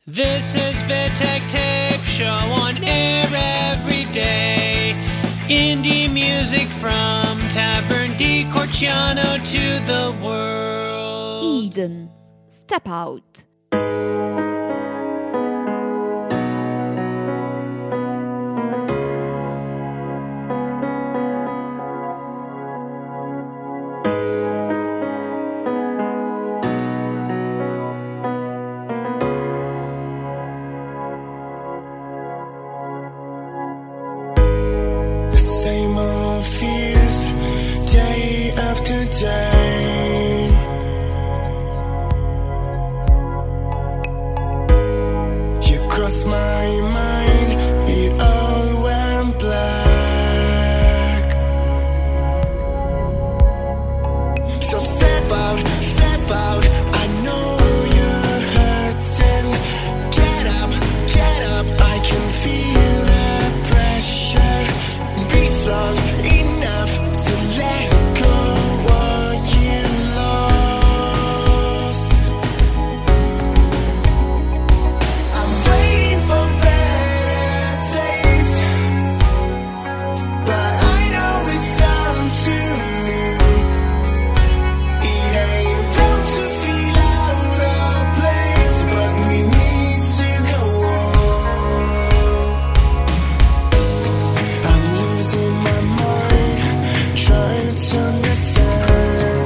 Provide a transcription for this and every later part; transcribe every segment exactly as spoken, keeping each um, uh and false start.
This is Vitek Tape Show on air every day. Indie music from Tavern di Corciano to the world. Eden, Step Out. Same old fears, day after day. You cross my mind, it all went black. So step out, step out, I know you're hurting. Get up, get up, I can feel the pressure. Be strong enough to let go what you lost. I'm waiting for better days, but I know it's time to leave. It ain't wrong to feel out of place, but we need to go on. I'm losing my mind, trying to understand.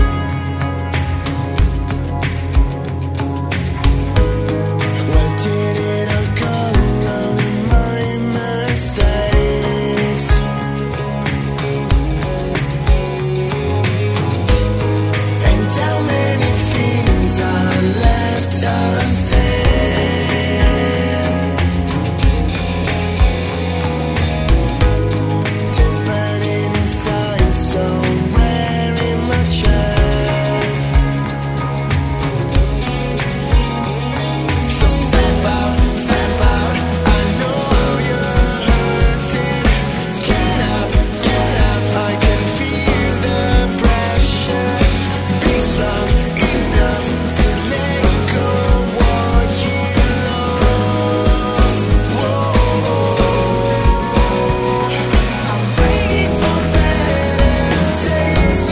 Where did it all go? All of my mistakes. And how many things are left unsaid? They're burning inside somewhere in my chest. So step out, step out, I know you're hurting. Get up, get up, I can feel the pressure. Be strong enough to let go what you lost. Whoa. I'm waiting for better days,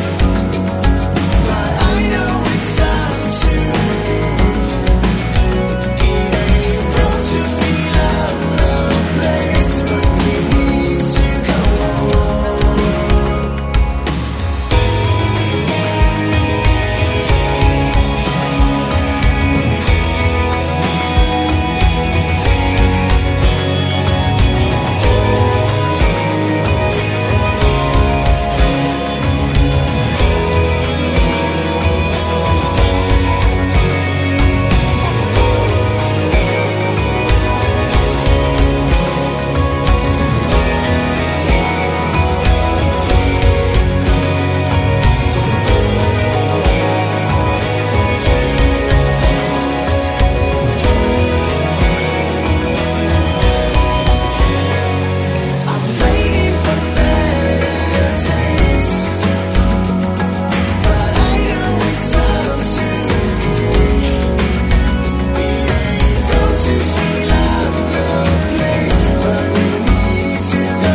but I know it's time to leave. It ain't wrong to feel out of place, but we need to go on. I'm waiting for better days, but I know it's time to leave. It ain't wrong to feel out of place, but we need to go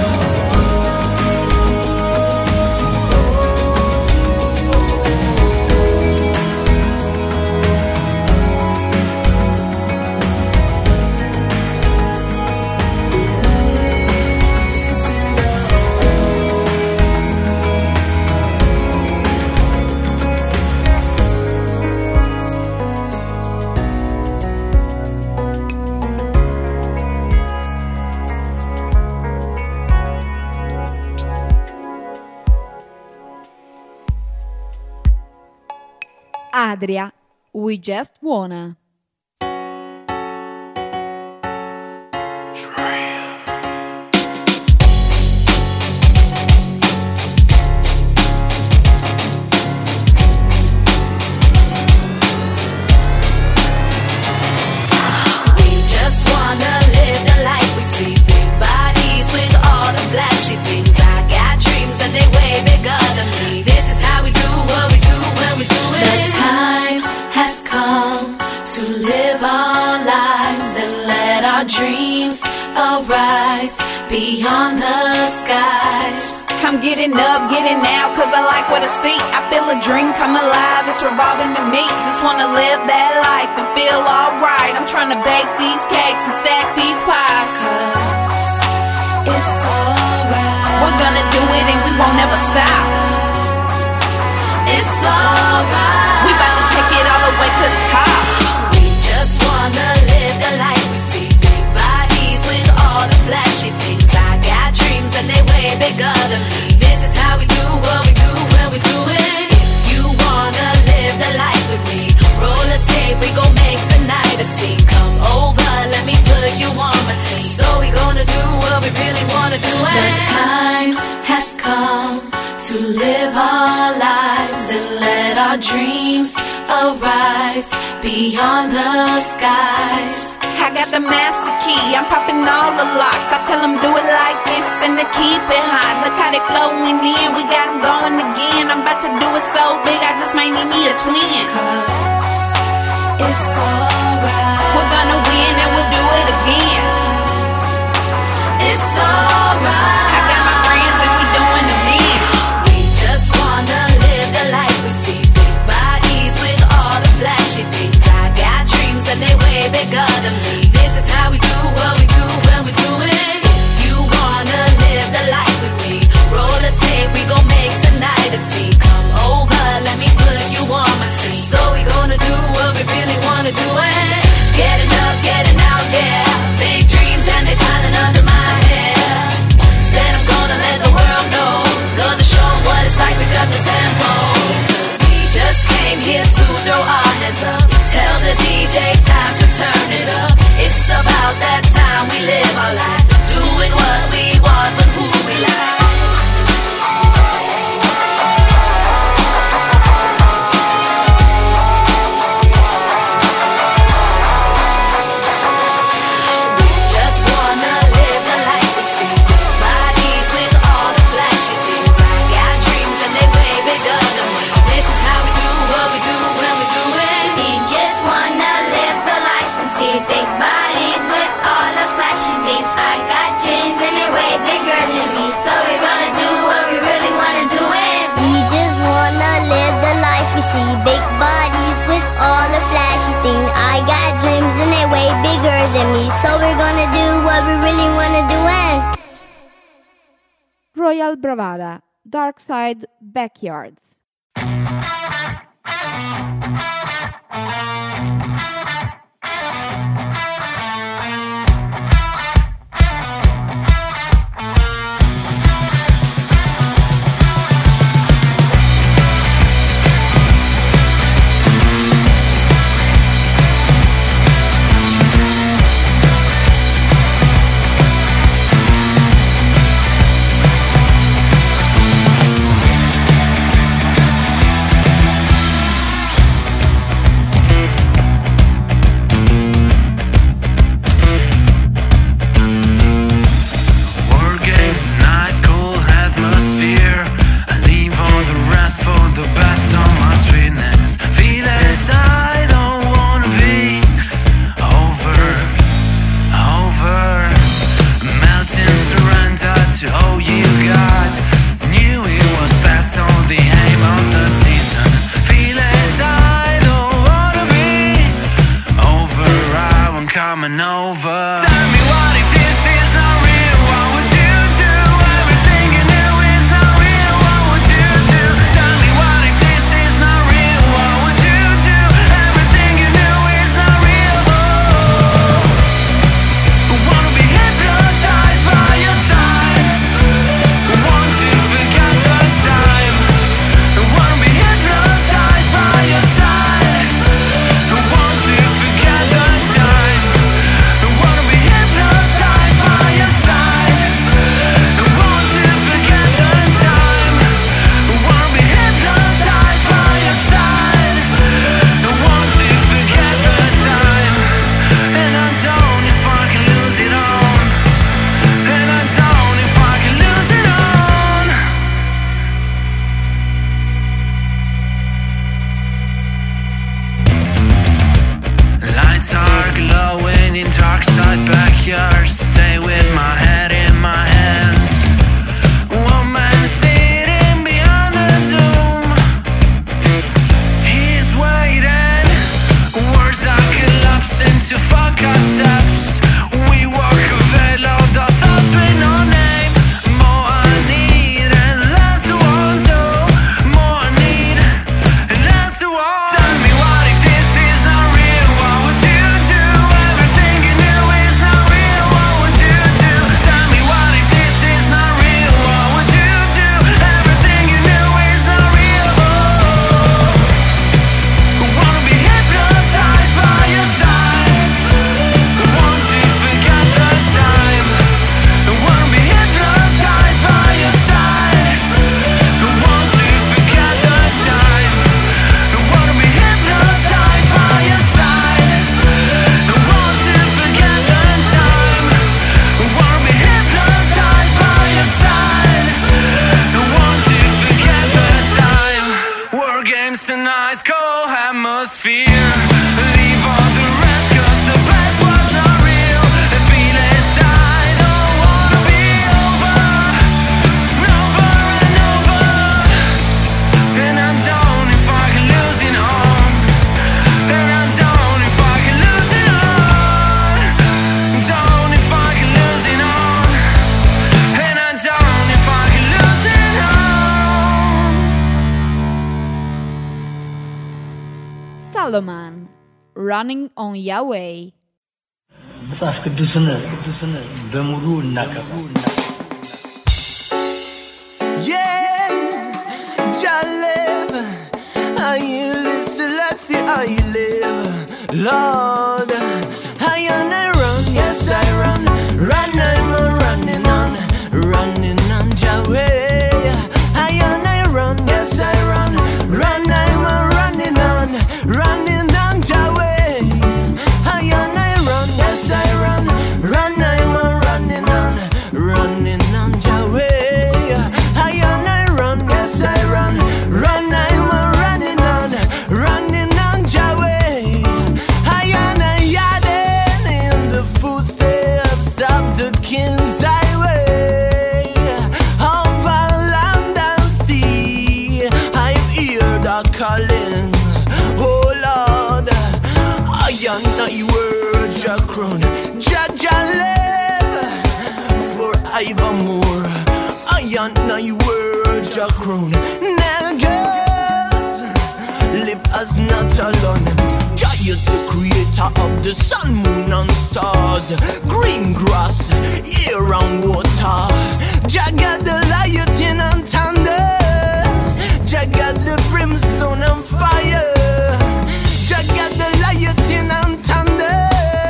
Adria, We Just Wanna. We just wanna live the life we see. Big bodies with all the flashy things. I got dreams and they way bigger than me. This is how we do what we do when we do it. The time has come to live on dreams arise beyond the skies. I'm getting up, getting out, cause I like what I see. I feel a dream come alive, it's revolving to me. Just wanna live that life and feel alright. I'm trying to bake these cakes and stack these pies, cause it's alright. We're gonna do it and we won't ever stop. It's alright. We about to take it all the way to the top. We just wanna live the life we see. Big bodies with all the flashy things. I got dreams and they way bigger than me. This is how we do what we do when we do it. If you wanna live the life with me, roll a tape, we gon' make tonight a scene. Come over, let me put you on my team. So we gonna do what we really wanna do. The time has come to live our lives and let our dreams arise beyond the skies. I got the master key, I'm popping all the locks. I tell them do it like this and to keep it hot. Look how they flowing in, we got them going again. I'm about to do it so big, I just might need me a twin. Cause it's alright. We're gonna win and we'll do it again. It's alright. I got my friends and we doing it again. We just wanna live the life we see. Big bodies with all the flashy things. I got dreams and they way bigger than me. This is how we do what we do when we do it. If you wanna live the life with me, roll a tape, we gon' make tonight a scene. Come over, let me put you on my team. So we gonna do what we really wanna do it. Getting up, getting out, yeah. Big dreams and they piling under my hair. Said I'm gonna let the world know. Gonna show 'em what it's like, pick up the tempo. Cause we just came here to throw our hands up. Tell the D J time to turn it up. It's about that time we live our life. Doing what we want with who we like. So we're gonna do what we really wanna do and Royal Bravada, Dark Side Backyards. Coming over. Tell me what if this is not real? What would you do? Everything you knew is not real. What would you do? Tell me what if this is not real? What would you do? Everything you knew is not real. Oh, wanna be hypnotized by your side. Want to forget the time. Wanna be hypnotized by your side. Want to forget the time. Wanna be hypnotized. Meloman, Running on Yahweh. መጽሐፍ ቅዱስን ቅዱስን በሙሉ እናቀርብ Yeah, Jah live. I listen, let's see I live. Lord, I and I run, yes I run. Run, I'm a running on, running on Jah way. I and I run, yes I run. Run, I'm a running on, running on Jah way. I and I run, yes I run. Run, I'm a running on, running on Jah way. I and I run, yes I run. Run, I'm a running on, running on Jah way. I and I yarding in the footsteps of the King's highway. Over land and sea, I hear the calling. Oh Lord, I and I word Jah crown. Jah Jah live forevermore. I and I word Jah crown. Niggas live as not alone. Jah is the creator of the sun, moon and stars, green grass, air and water. Jah got the lightning and thunder. Jah got the brimstone and fire. Jah got the lightning and thunder.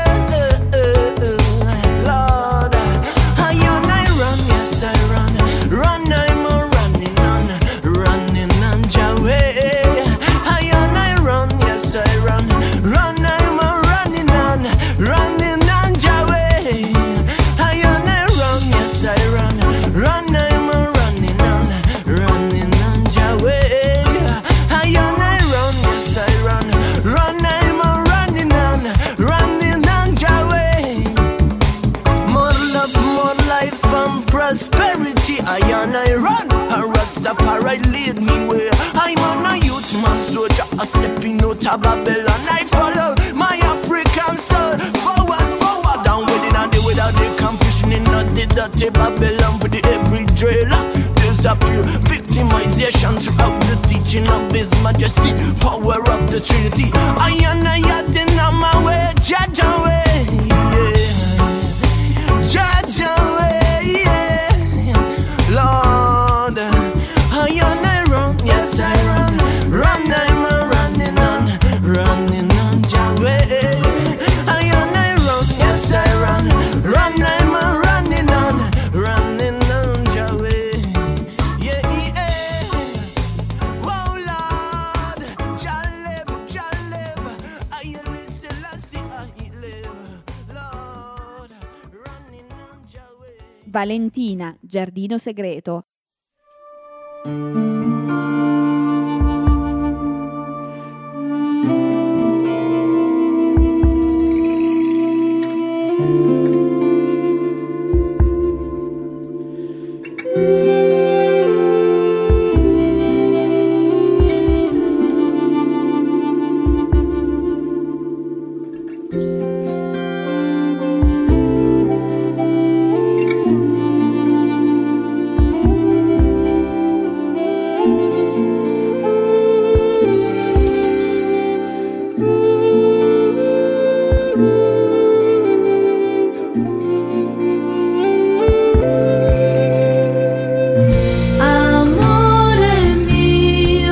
Lord, I and I run, yes I run. Run, I'm a running on, running on Jah way. I and I run, yes I run. Run, I'm a running on, running on Jah way. I and I run, yes I run. Run, I'm a running on, running on Jah way. I and I run, yes I run. Run, I'm a running on, running on Jah way. More love, more life and prosperity. I and I run, a Rastafari lead me way. I'm on a youth man soldier, a stepping out of Babylon. I follow my African soul, forward, forward, down with it and the without the confusion in the dirty Babylon for the every driller. There's a pure victimization throughout the teaching of His Majesty, power of the Trinity. I and I had on my way, Jah Jah way, yeah. Jah Jah way, yeah. Lord, I and I run, yes I run. Run, I'm a running on, running on Jah way. I and I run, yes I run. Run, I'm a running on, running on Jah way. Yeah, yeah. Oh Lord, Jah live, Jah live. I listen, I see I live. Lord, running on Jah way. Valentina, Giardino Segreto.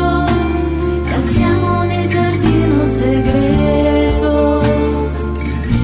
Danziamo nel giardino segreto.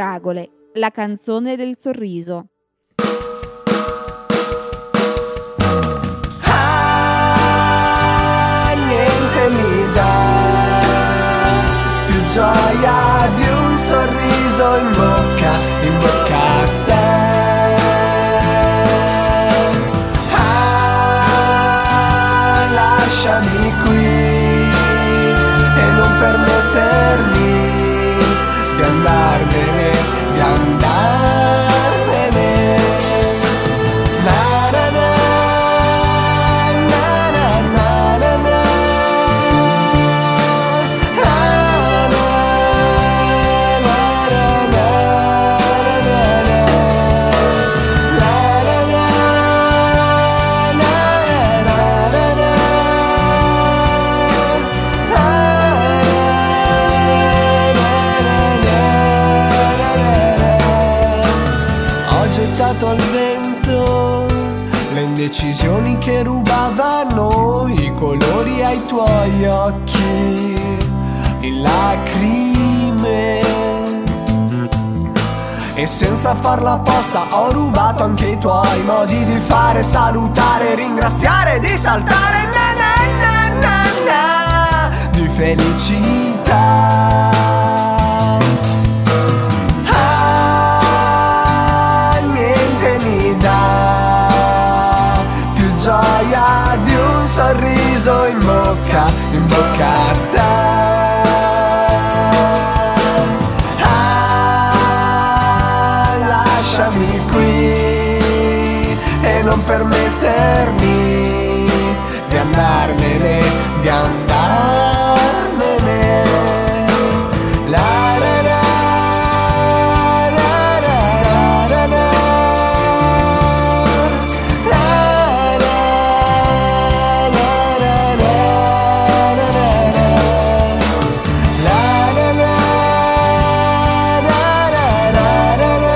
fragole, la canzone del sorriso. Ah, niente mi dà più gioia di un sorriso in bocca, in bocca a te. Ah, lasciami qui e non permettermi di andarmene, di andarmene. Na na na, na na na na na. Na na na na na na na. La la la, na na na na na. Ho gettato al vento le indecisioni che rubavano i colori ai tuoi occhi, in lacrime. E senza farla apposta ho rubato anche i tuoi modi di fare, salutare, ringraziare, di saltare, na na na na na, di felicità. Ah, niente mi dà più gioia di un sorriso in bocca, in bocca a te. Ah, lasciami qui e non permettermi di andarmene, di andarmene. La la la, la la la la. La la la la la la la. La la la la la la la la.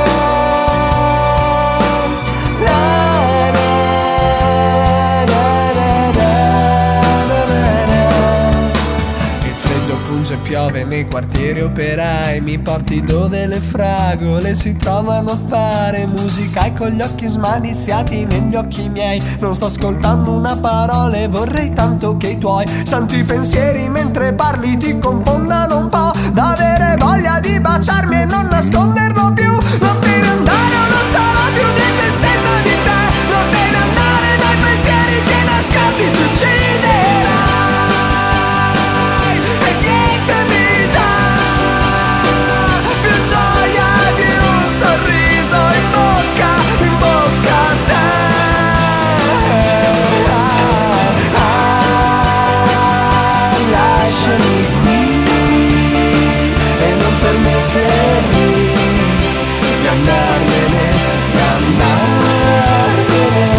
La la la la la la la. Il freddo punge e piove nei quartieri operai, mi porti dove le fragole si trovano a fare musica e con gli occhi smaliziati negli occhi miei non sto ascoltando una parola e vorrei tanto che i tuoi santi pensieri mentre parli ti confondano un po', da avere voglia di baciarmi e non nasconderlo più. Non te ne andare o non sarà più niente senza di te, non te ne andare dai pensieri che nascondi ti ucciderai. E niente mi dà più gioia di un sorriso in bocca, in bocca a te. Ah, ah, lasciami qui e non permettermi di andarmene, di andarmene.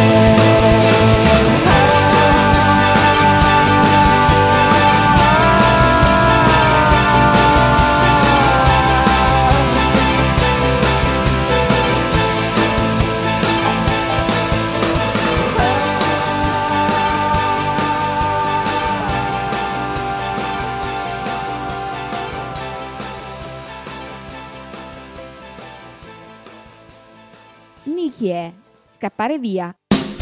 Nicky è Scappare via.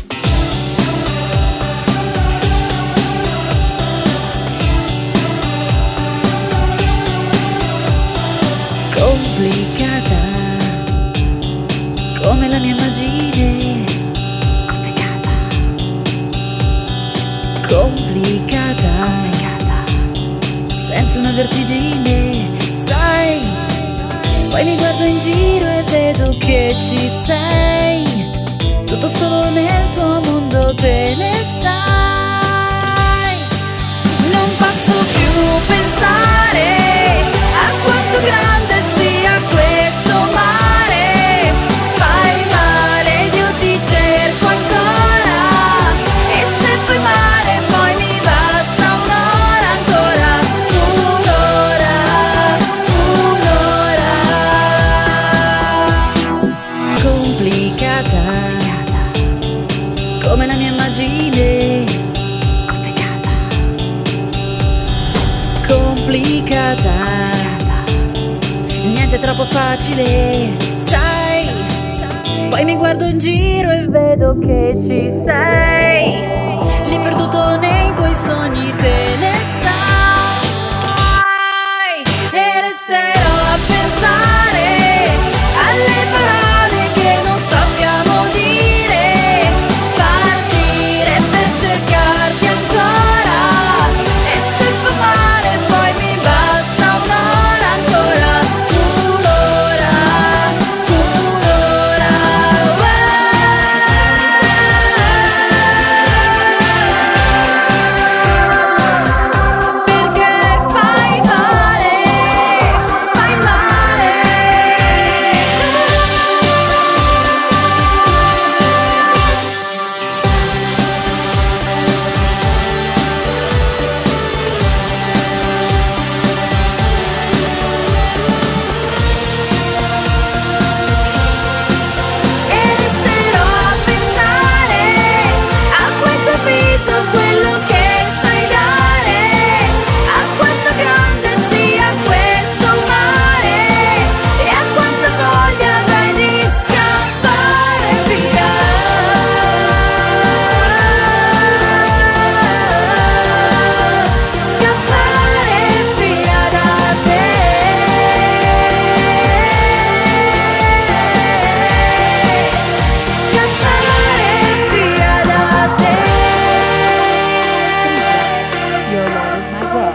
Complicata come la mia immagine, complicata, complicata, complicata. Sento una vertigine, sai, poi mi guardo in giro e vedo che ci sei, tutto solo nel tuo mondo te ne stai. Non posso più pensare a quanto grande sia questo mare. Fai male ed io ti cerco ancora, e se fai male poi mi basta un'ora ancora, un'ora, un'ora. Complicata come la mia immagine, complicata, complicata, niente troppo facile, sai. Poi mi guardo in giro e vedo che ci sei. Lì perduto nei tuoi sogni te ne stai. E resterò a pensare alle parole che non sappiamo dire. Partire per cercarti ancora. E se fa male poi mi basta un'ora ancora. Un'ora, un'ora. Perché fai male, fai male. E resterò a pensare a quanto peso quello che sai dare, a quanto grande sia questo mare e a quanta voglia avrai di scappare via. Scappare via da te. Scappare via da te. Your love is my drug.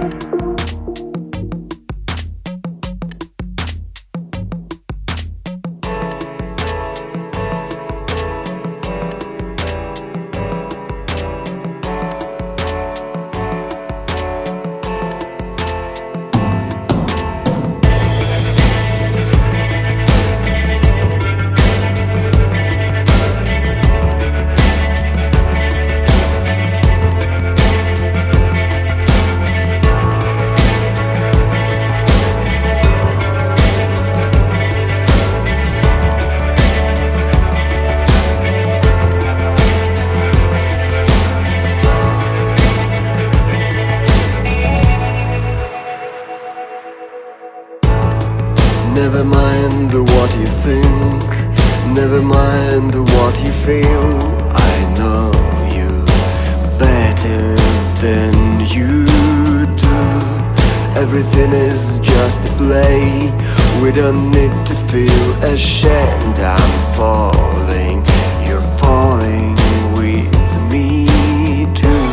Never mind what you think, never mind what you feel. I know you better than you do. Everything is just a play. We don't need to feel ashamed. I'm falling, you're falling with me too.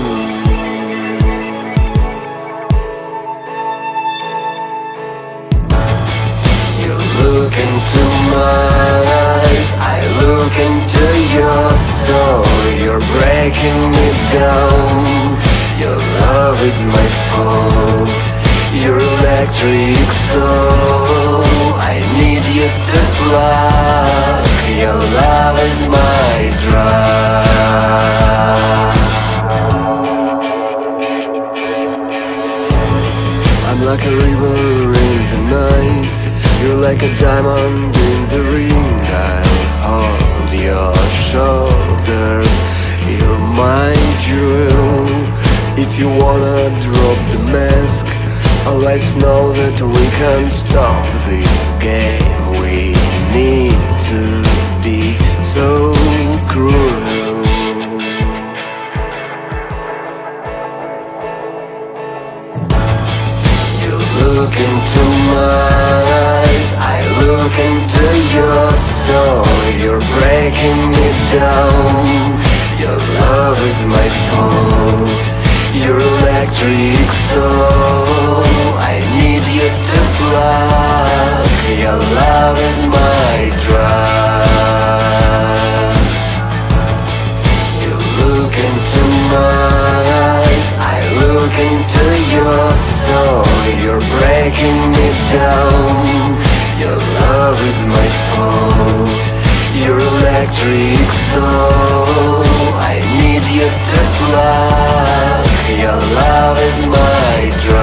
You look into my eyes, I look into your soul. You're breaking me down. Your love is my fault. Your electric soul. I need you to block. Your love is my drug. I'm like a river in the night. You're like a diamond in the ring. I'll hold your shoulders. You're my jewel. If you wanna drop the mask, let's know that we can't stop this game. We need to be so cruel. You look into my eyes, I look into your soul. You're breaking me down. Your love is my fault. Your electric soul. I need you to block. Your love is my drug. You look into my eyes, I look into your soul. You're breaking me down. Your love is my fault. Your electric soul. I need you to block. Your love is my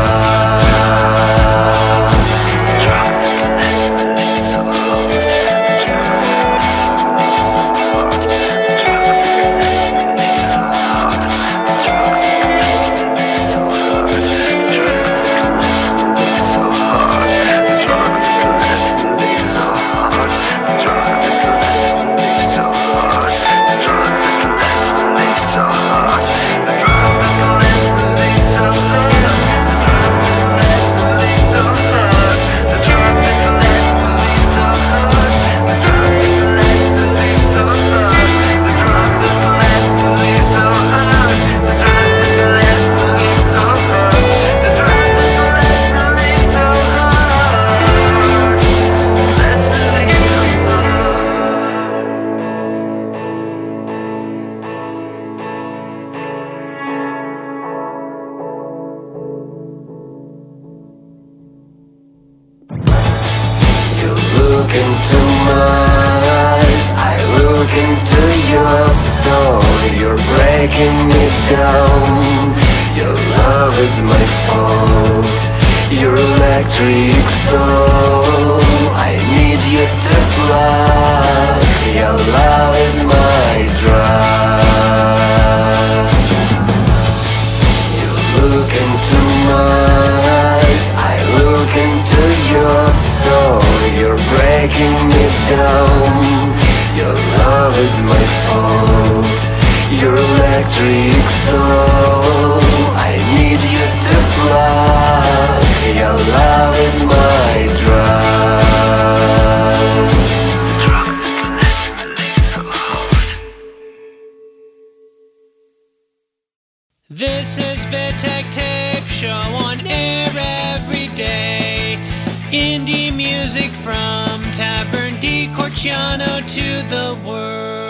drug. Drug that lets me live so hard. The drug that lets me live so hard. The drug that lets me live so hard. The drug that lets me live so hard. The drug that lets me live so hard. The drug that lets look into my eyes, I look into your soul. You're breaking me down. Your love is my fault. Your electric soul, I need you to plug. Your love is my drug. You look into my eyes, I look into your soul. You're breaking me down. Your love is my fault. Your electric soul, I need you to plug. Your love is my drug. Drug that lets me live so hard. This is Vitek Tape Show on air every day. Indie music from Tavern di Corciano to the world.